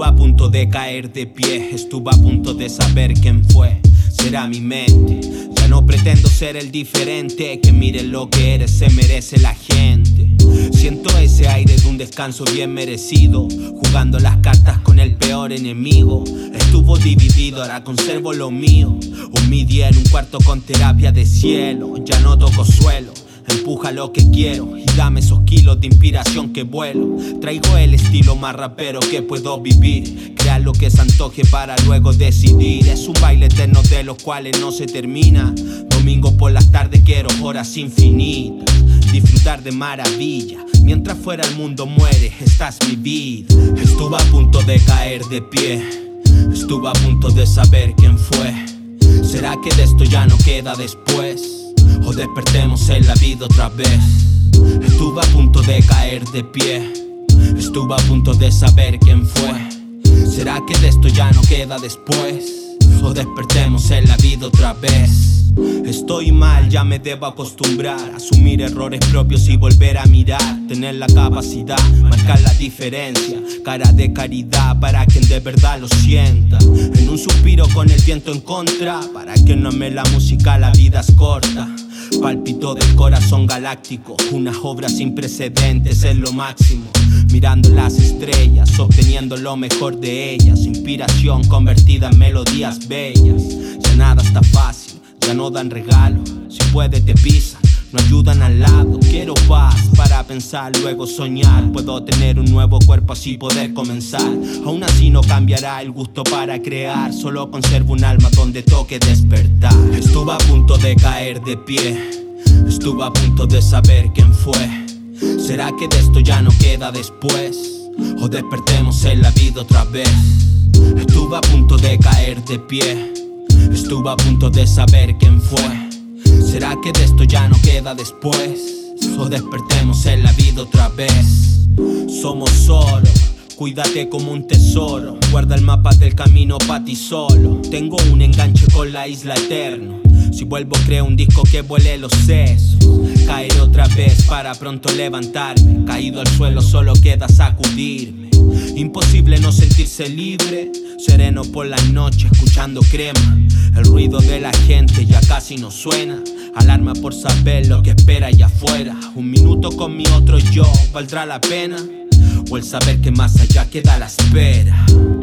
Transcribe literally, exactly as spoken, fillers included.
Estuve a punto de caer de pie, estuve a punto de saber quién fue. Será mi mente, ya no pretendo ser el diferente. Que mire lo que eres, se merece la gente. Siento ese aire de un descanso bien merecido, jugando las cartas con el peor enemigo. Estuvo dividido, ahora conservo lo mío. Un mi día en un cuarto con terapia de cielo. Ya no toco suelo, empuja lo que quiero y dame esos kilos de inspiración que vuelo. Traigo el estilo más rapero que puedo vivir. Crear lo que se antoje para luego decidir. Es un baile eterno de los cuales no se termina. Domingo por las tardes quiero horas infinitas, disfrutar de maravilla. Mientras fuera el mundo muere, esta es mi vida. Estuve a punto de caer de pie, estuve a punto de saber quién fue. ¿Será que de esto ya no queda después? O despertemos en la vida otra vez. Estuve a punto de caer de pie, estuve a punto de saber quién fue. ¿Será que de esto ya no queda después? O despertemos en la vida otra vez. Estoy mal, ya me debo acostumbrar. Asumir errores propios y volver a mirar. Tener la capacidad, marcar la diferencia. Cara de caridad para quien de verdad lo sienta. En un suspiro con el viento en contra. Para quien no ame la música, la vida es corta. Pálpito del corazón galáctico, unas obras sin precedentes es lo máximo. Mirando las estrellas, obteniendo lo mejor de ellas. Inspiración convertida en melodías bellas. Ya nada está fácil, ya no dan regalo. Si puede te pisan, no ayudan al lado. Quiero paz para pensar, luego soñar. Puedo tener un nuevo cuerpo así poder comenzar. Aún así no cambiará el gusto para crear. Solo conservo un alma donde toque despertar. Estuve a punto de caer de pie, estuve a punto de saber quién fue. ¿Será que de esto ya no queda después? O despertemos en la vida otra vez. Estuve a punto de caer de pie, estuve a punto de saber quién fue. ¿Será que de esto ya no queda después? O despertemos en la vida otra vez. Somos solo, cuídate como un tesoro. Guarda el mapa del camino pa' ti solo. Tengo un enganche con la isla eterno. Si vuelvo creo un disco que vuele los sesos. Caeré otra vez para pronto levantarme. Caído al suelo solo queda sacudirme. Imposible no sentirse libre. Sereno por la noche escuchando Crema. El ruido de la gente ya casi no suena. Alarma por saber lo que espera allá afuera. Un minuto con mi otro yo, ¿valdrá la pena? O el saber que más allá queda la espera.